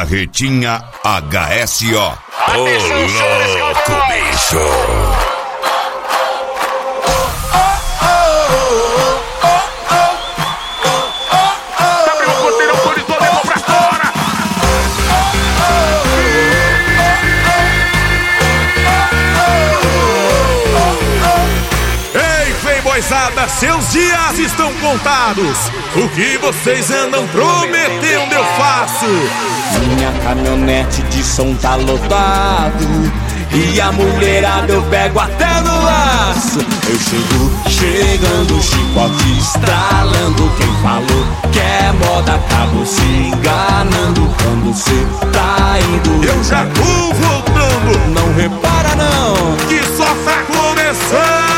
Carretinha HSO. Ô louco, bicho! Seus dias estão contados. O que vocês andam prometendo eu faço. Minha caminhonete de som tá lotado e a mulherada eu pego até no laço. Eu chegando, chicote estralando. Quem falou que é moda acabou se enganando. Quando cê tá indo, eu já tô voltando. Não repara não, que só tá começando.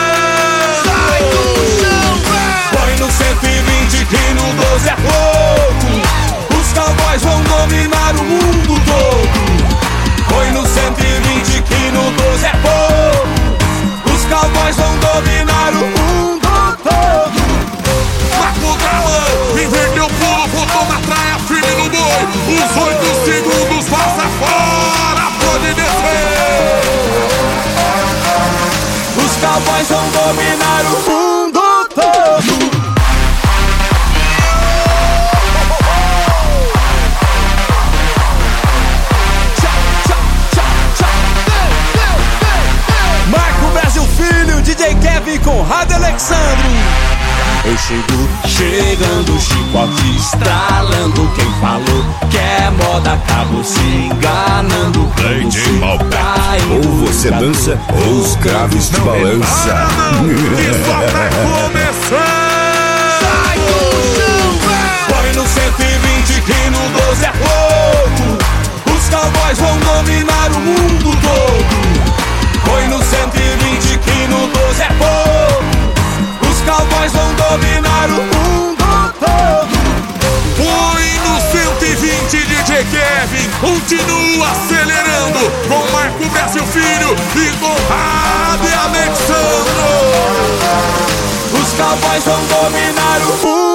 No 120 que no 12 é pouco. Os cowboys vão dominar o mundo todo. Põe no 120 que no 12 é pouco. Os cowboys vão dominar o mundo todo. Marco Galã, inverteu o pulo, botou na traia, firme no boi. Os 8 segundos passa fora, pode descer. Os cowboys vão dominar o mundo todo. DJ Kevin com Rádio Alexandre. Eu chegando, chicote estralando. Quem falou que é moda acabou se enganando. DJ Malbec, ou você dança ou os graves te balança. Que só tá começando. Sai do chão, véi. Põe no 120 que no 12 é pouco. Os cowboys vão dominar o mundo todo. Põe no 120 que no 12 é pouco. Os cowboys vão dominar o mundo todo. Põe no 120 DJ Kevin. Continua acelerando com Marco Brasil Filho e com Rádio Alexandre. Os cowboys vão dominar o mundo.